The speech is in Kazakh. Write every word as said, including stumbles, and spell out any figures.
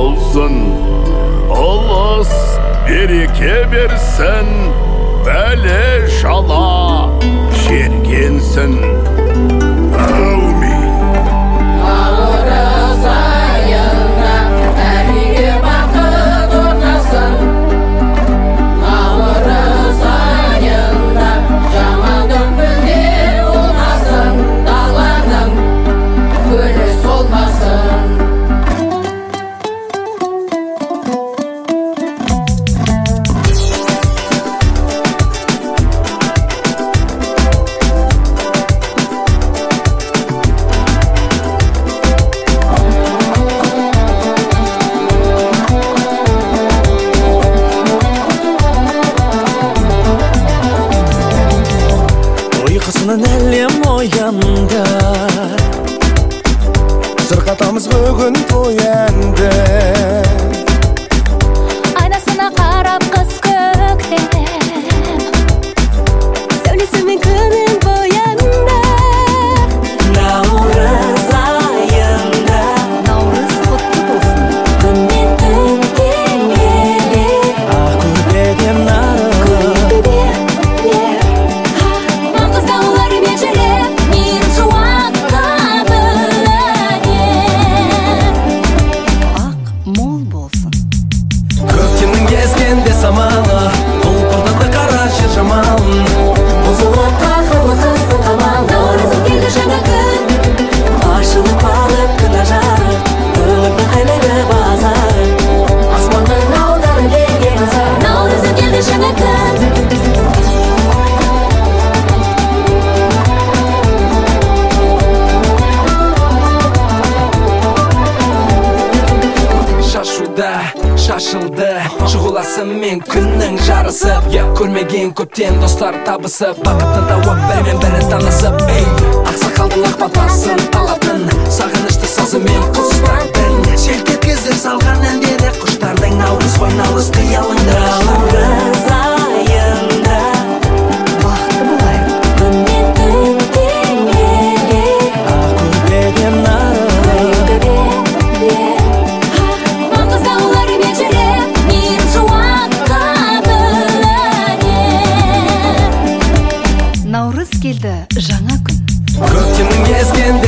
болсын. Аллас береке берсін, бәле жала жергенсін. Әумин. Наурыз айында бәріге бақыт орнасын. Наурыз айында жамандық мүлде болмасын. Даланың гүлі солмасын. Uyqusundan әлем оянды, сырқатамыз бүгін тоянды. Айнасына қарап қыз көктем, сәулесімен күнін боянды. Наурыз айында Наурыз құтты болсын. Күннен түн теңеле, ақ көрпеден нарық. маңғыз тауларымен жүріп, мен жуаққа бөліне. Ақ мол болсын. Көктемнің ескенде самалы, ұлпыртады қара жер жамалын. Бұзылып қақылы қыздың қамал, наурызым келді жаңа күн. Ашылып алып күн ажары, үміттің қайнайды базары. Аспанның алдары келген сыр, наурызым келді жаңа күн. Шашуда шашылды шұғыласы мен күннің жарысып, көрмеген көптен достар табысып, бақытын тауып бірімен бірі танысып. Ей, ақсақалдың ақ батасын алатын, сағынышты сазымен құстардың, селт еткізіп салған әндері құштардың. Наурыз ғой наурыз қиялыңда. Наурыз айында Бақытты болайық. Күннен түн теңеле, ақ көрпеден нарық. маңғыз тауларымен жүріп, мен жуаққа бөліне. Наурыз келді жаңа күн. Көктемнің ескенде